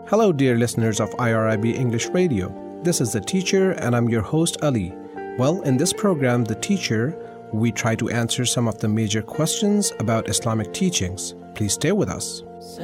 Hello, dear listeners of IRIB English Radio. This is The Teacher, and I'm your host, Ali. Well, in this program, The Teacher, we try to answer some of the major questions about Islamic teachings. Please stay with us.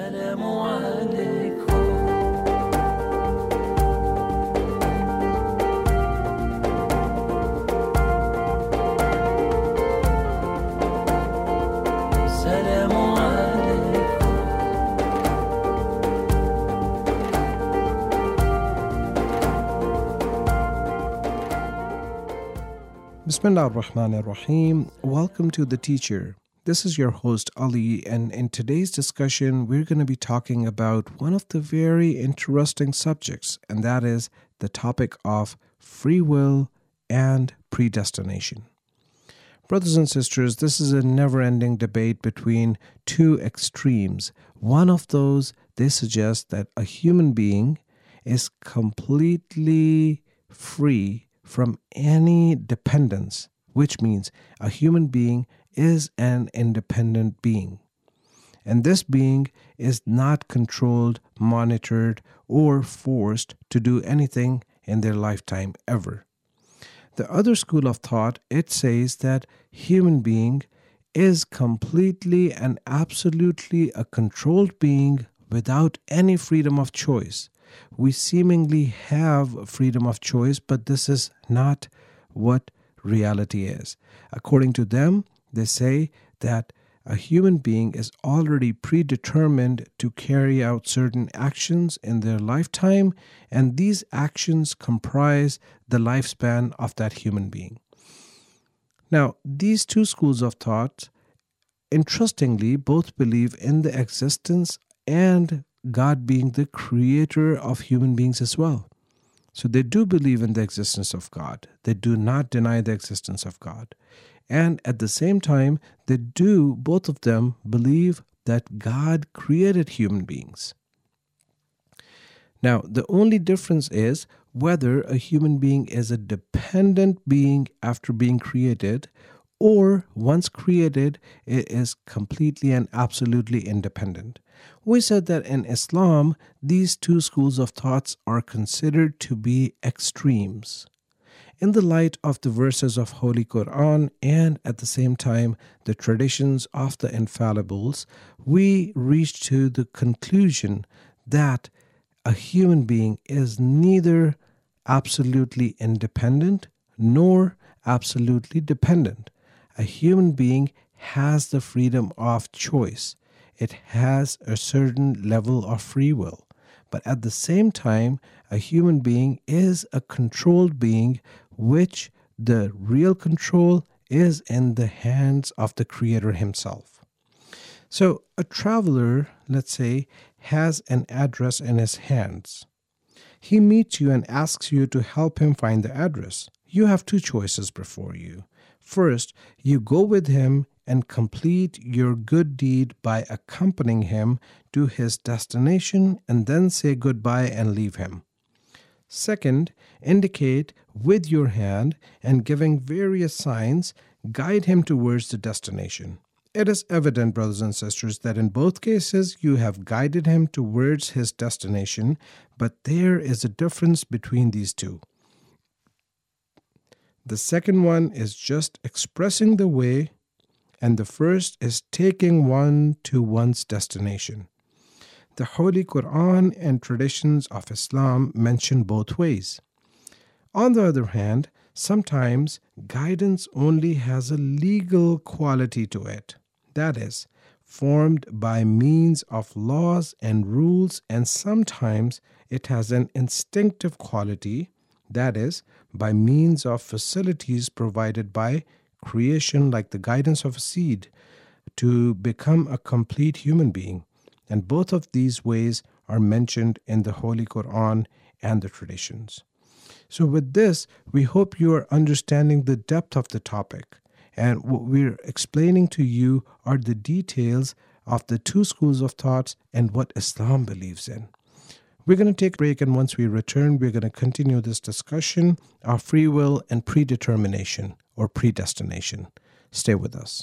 Bismillah ar-Rahman ar-Rahim. Welcome to The Teacher. This is your host Ali, and in today's discussion we're going to be talking about one of the very interesting subjects, and that is the topic of free will and predestination. Brothers and sisters, this is a never-ending debate between two extremes. One of those, they suggest that a human being is completely free from any dependence, which means a human being is an independent being. And this being is not controlled, monitored, or forced to do anything in their lifetime ever. The other school of thought, it says that human being is completely and absolutely a controlled being without any freedom of choice. We seemingly have freedom of choice, but this is not what reality is. According to them, they say that a human being is already predetermined to carry out certain actions in their lifetime, and these actions comprise the lifespan of that human being. Now, these two schools of thought, interestingly, both believe in the existence and God being the creator of human beings as well. So they do believe in the existence of God. They do not deny the existence of God. And at the same time, they do, both of them, believe that God created human beings. Now, the only difference is whether a human being is a dependent being after being created, or once created, it is completely and absolutely independent. We said that in Islam, these two schools of thoughts are considered to be extremes. In the light of the verses of Holy Quran and at the same time the traditions of the infallibles, we reached to the conclusion that a human being is neither absolutely independent nor absolutely dependent. A human being has the freedom of choice. It has a certain level of free will. But at the same time, a human being is a controlled being, which the real control is in the hands of the Creator himself. So a traveler, let's say, has an address in his hands. He meets you and asks you to help him find the address. You have two choices before you. First, you go with him and complete your good deed by accompanying him to his destination and then say goodbye and leave him. Second, indicate with your hand and giving various signs, guide him towards the destination. It is evident, brothers and sisters, that in both cases you have guided him towards his destination, but there is a difference between these two. The second one is just expressing the way, and the first is taking one to one's destination. The Holy Quran and traditions of Islam mention both ways. On the other hand, sometimes guidance only has a legal quality to it, that is, formed by means of laws and rules, and sometimes it has an instinctive quality, that is, by means of facilities provided by creation, like the guidance of a seed to become a complete human being. And both of these ways are mentioned in the Holy Quran and the traditions. So with this, we hope you are understanding the depth of the topic. And what we're explaining to you are the details of the two schools of thoughts and what Islam believes in. We're going to take a break, and once we return, we're going to continue this discussion of free will and predetermination or predestination. Stay with us.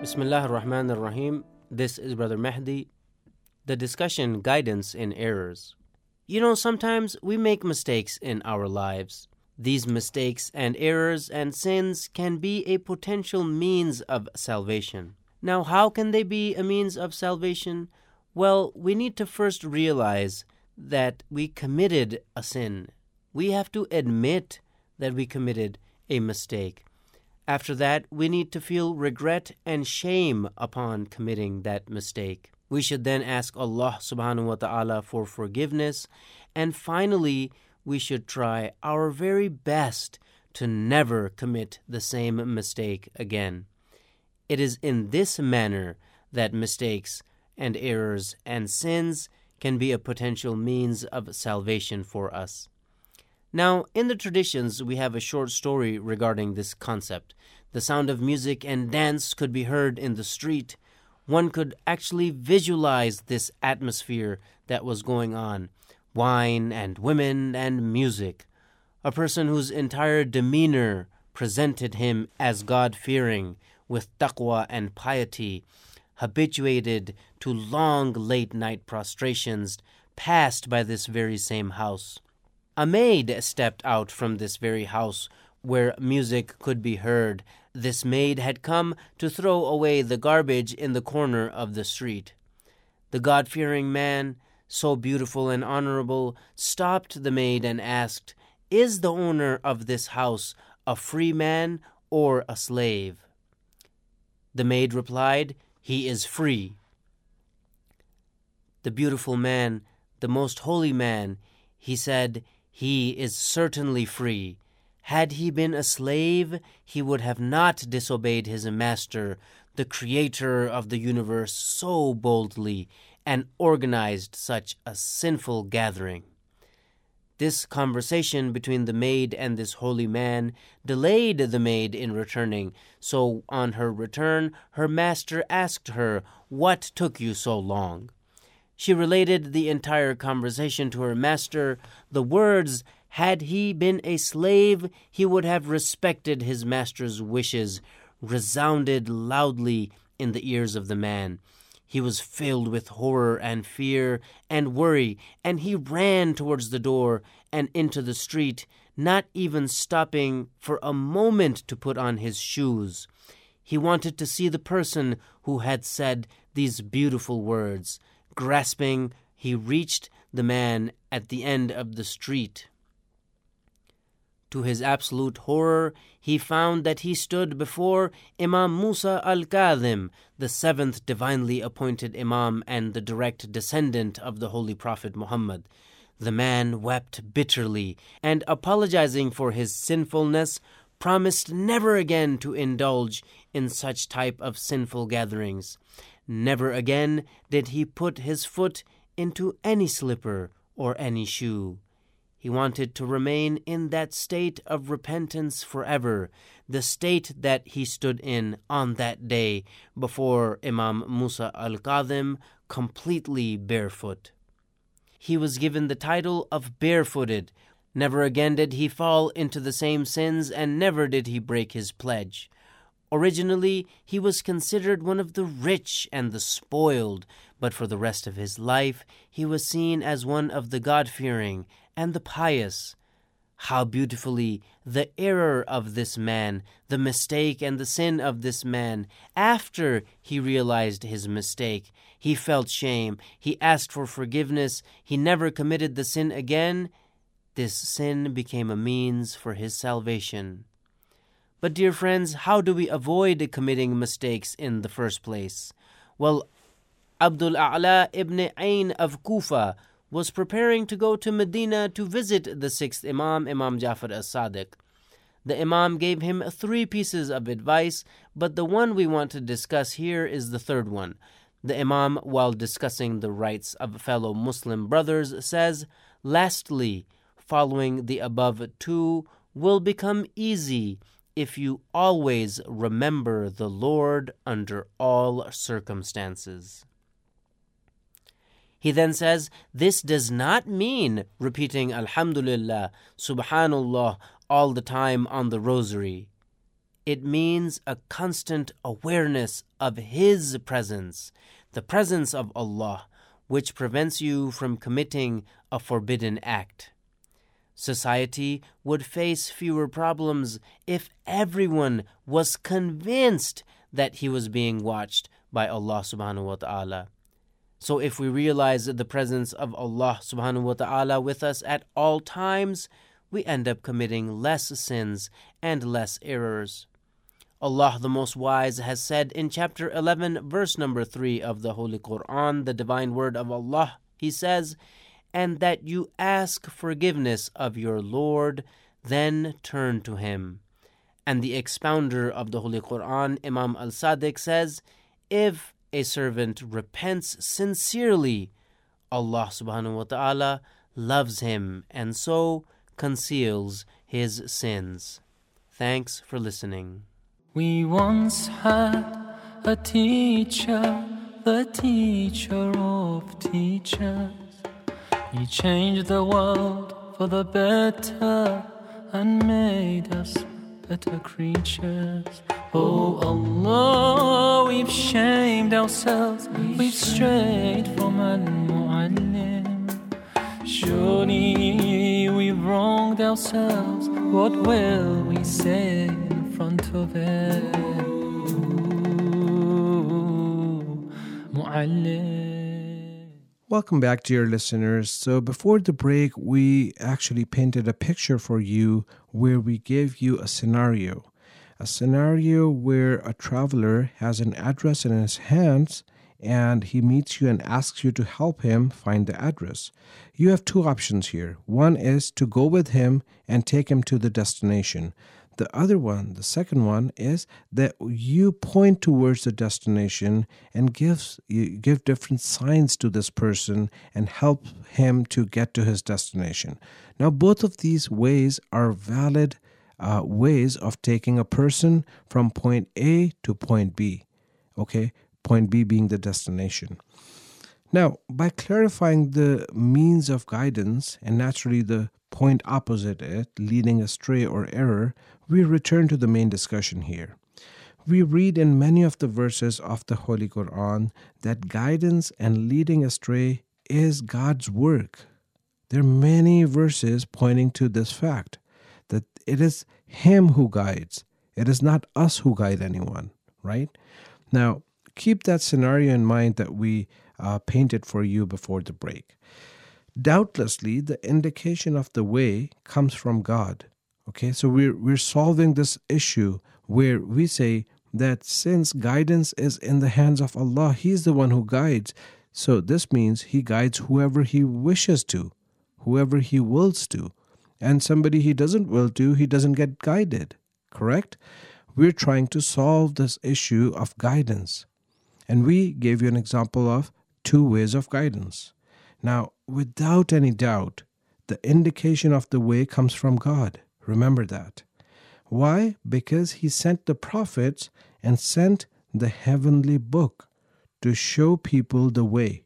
Bismillah ar-Rahman ar-Rahim. This is Brother Mahdi. The discussion, guidance in errors. Sometimes we make mistakes in our lives. These mistakes and errors and sins can be a potential means of salvation. Now, how can they be a means of salvation? Well, we need to first realize that we committed a sin. We have to admit that we committed a mistake. After that, we need to feel regret and shame upon committing that mistake. We should then ask Allah subhanahu wa ta'ala for forgiveness. And finally, we should try our very best to never commit the same mistake again. It is in this manner that mistakes and errors and sins can be a potential means of salvation for us. Now, in the traditions, we have a short story regarding this concept. The sound of music and dance could be heard in the street. One could actually visualize this atmosphere that was going on. Wine and women and music. A person whose entire demeanor presented him as God-fearing, with taqwa and piety, habituated to long late-night prostrations, passed by this very same house. A maid stepped out from this very house where music could be heard. This maid had come to throw away the garbage in the corner of the street. The God-fearing man, so beautiful and honorable, stopped the maid and asked, "Is the owner of this house a free man or a slave?" The maid replied, "He is free." The beautiful man, the most holy man, he said, "He is certainly free. Had he been a slave, he would have not disobeyed his master, the creator of the universe, so boldly and organized such a sinful gathering." This conversation between the maid and this holy man delayed the maid in returning. So on her return, her master asked her, "What took you so long?" She related the entire conversation to her master. The words, "Had he been a slave, he would have respected his master's wishes," resounded loudly in the ears of the man. He was filled with horror and fear and worry, and he ran towards the door and into the street, not even stopping for a moment to put on his shoes. He wanted to see the person who had said these beautiful words. Grasping, he reached the man at the end of the street. To his absolute horror, he found that he stood before Imam Musa al-Kadhim, the seventh divinely appointed Imam and the direct descendant of the Holy Prophet Muhammad. The man wept bitterly and, apologizing for his sinfulness, promised never again to indulge in such type of sinful gatherings. Never again did he put his foot into any slipper or any shoe. He wanted to remain in that state of repentance forever, the state that he stood in on that day before Imam Musa al-Kadhim, completely barefoot. He was given the title of barefooted. Never again did he fall into the same sins, and never did he break his pledge. Originally, he was considered one of the rich and the spoiled, but for the rest of his life, he was seen as one of the God-fearing and the pious. How beautifully the error of this man, the mistake and the sin of this man, after he realized his mistake, he felt shame, he asked for forgiveness, he never committed the sin again. This sin became a means for his salvation. But dear friends, how do we avoid committing mistakes in the first place? Well, Abdul A'la ibn Ain of Kufa was preparing to go to Medina to visit the sixth Imam, Imam Jafar as-Sadiq. The Imam gave him 3 pieces of advice, but the one we want to discuss here is the third one. The Imam, while discussing the rights of fellow Muslim brothers, says, "Lastly, following the above 2 will become easy if you always remember the Lord under all circumstances." He then says, this does not mean repeating Alhamdulillah, Subhanallah all the time on the rosary. It means a constant awareness of His presence, the presence of Allah, which prevents you from committing a forbidden act. Society would face fewer problems if everyone was convinced that he was being watched by Allah subhanahu wa ta'ala. So if we realize the presence of Allah subhanahu wa ta'ala with us at all times, we end up committing less sins and less errors. Allah the Most Wise has said in chapter 11, verse number 3 of the Holy Quran, the divine word of Allah, He says, "And that you ask forgiveness of your Lord, then turn to Him." And the expounder of the Holy Quran, Imam al-Sadiq, says, if a servant repents sincerely, Allah subhanahu wa ta'ala loves him and so conceals his sins. Thanks for listening. We once had a teacher, the teacher of teachers. He changed the world for the better and made us better creatures. Oh Allah, we've shamed ourselves, we've strayed from Al-Mu'allim. Surely we've wronged ourselves, what will we say in front of it? Mu'allim. Welcome back, dear listeners. So before the break, we actually painted a picture for you where we gave you a scenario where a traveler has an address in his hands and he meets you and asks you to help him find the address. You have two options here. One is to go with him and take him to the destination. The other one, the second one, is that you point towards the destination and give different signs to this person and help him to get to his destination. Now, both of these ways are valid ways of taking a person from point A to point B. Okay, point B being the destination. Now, by clarifying the means of guidance and naturally the point opposite it, leading astray or error, we return to the main discussion here. We read in many of the verses of the Holy Quran that guidance and leading astray is God's work. There are many verses pointing to this fact, that it is Him who guides. It is not us who guide anyone, right? Now, keep that scenario in mind that we painted for you before the break. Doubtlessly, the indication of the way comes from God. Okay, so we're solving this issue where we say that since guidance is in the hands of Allah, He's the one who guides. So this means He guides whoever He wishes to, whoever He wills to. And somebody He doesn't will to, He doesn't get guided. Correct? We're trying to solve this issue of guidance. And we gave you an example of two ways of guidance. Now, without any doubt, the indication of the way comes from God. Remember that. Why? Because He sent the prophets and sent the heavenly book to show people the way.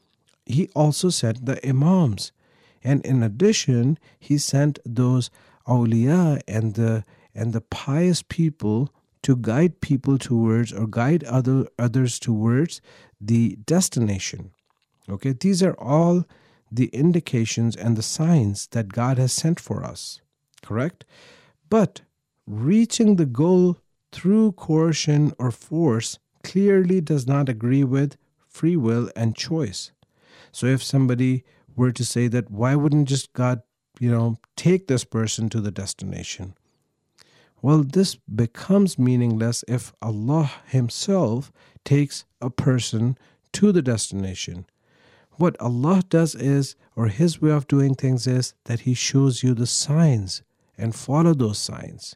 He also sent the imams. And in addition, He sent those awliya and the pious people to guide people towards or guide others towards the destination. Okay, these are all the indications and the signs that God has sent for us. Correct? But reaching the goal through coercion or force clearly does not agree with free will and choice. So if somebody were to say that, why wouldn't just God, take this person to the destination? Well, this becomes meaningless if Allah Himself takes a person to the destination. What Allah does is, or His way of doing things is, that He shows you the signs and follow those signs.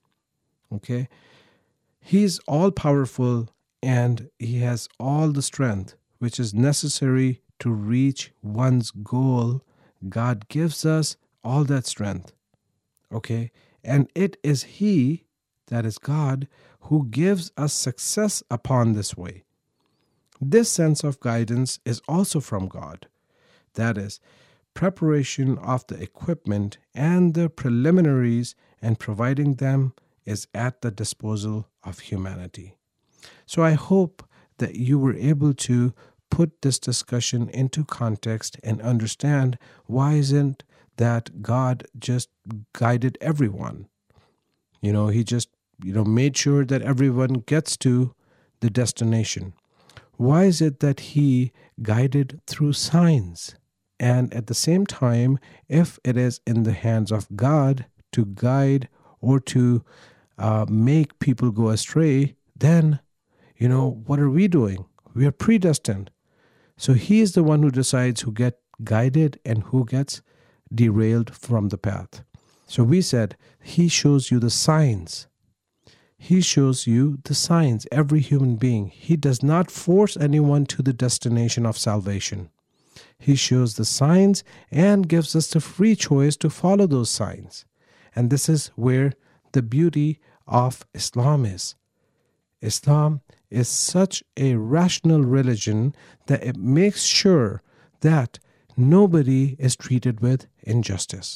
Okay? He's all-powerful and He has all the strength which is necessary to reach one's goal. God gives us all that strength. Okay? And it is He, that is God, who gives us success upon this way. This sense of guidance is also from God. That is, preparation of the equipment and the preliminaries and providing them is at the disposal of humanity. So I hope that you were able to put this discussion into context and understand why isn't that God just guided everyone. He just, made sure that everyone gets to the destination. Why is it that he guided through signs? And at the same time, if it is in the hands of God to guide or to make people go astray, then, what are we doing? We are predestined. So he is the one who decides who gets guided and who gets derailed from the path. So we said, he shows you the signs. He shows you the signs, every human being. He does not force anyone to the destination of salvation. He shows the signs and gives us the free choice to follow those signs. And this is where the beauty of Islam is. Islam is such a rational religion that it makes sure that nobody is treated with injustice.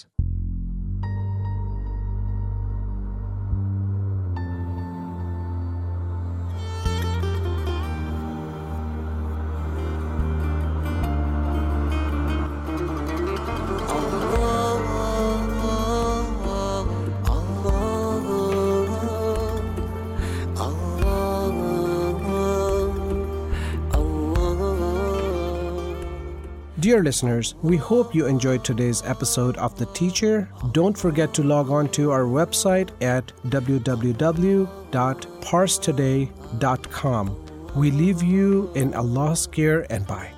Dear listeners, we hope you enjoyed today's episode of The Teacher. Don't forget to log on to our website at www.parstoday.com. We leave you in Allah's care and bye.